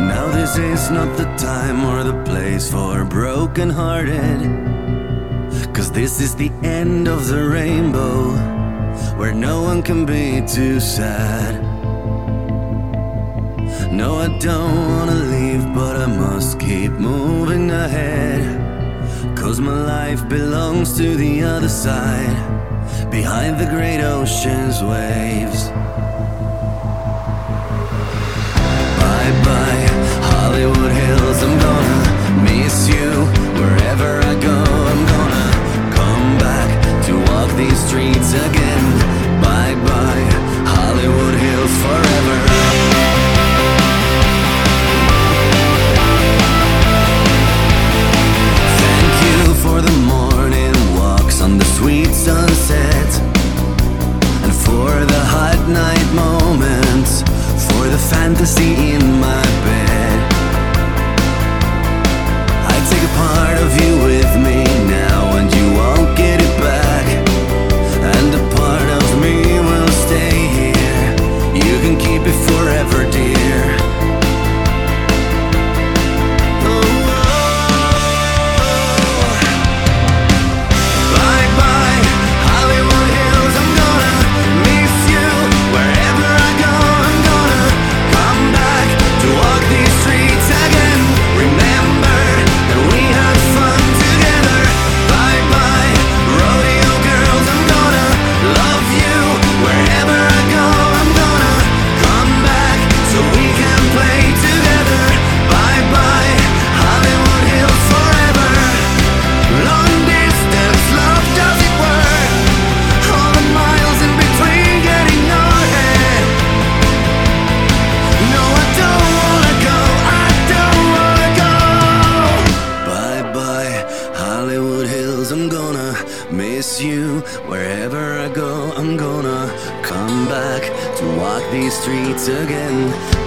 Now this is not the time or the place for broken-hearted, 'cause this is the end of the rainbow, where no one can be too sad. No, I don't wanna leave, but I must keep moving ahead, 'cause my life belongs to the other side, behind the great ocean's waves. Bye-bye, Hollywood Hills, I'm gonna miss you. Wherever I go, I'm gonna come back to walk these streets again. Bye-bye, Hollywood Hills, forever. Thank you for the morning walks on the sweet sunset, and for the hot night moments, for the fantasy in my bed. I take a part of you with me now, and you won't get it back. And a part of me will stay here. You can keep it forever, dear. I'm gonna miss you. Wherever I go, I'm gonna come back to walk these streets again.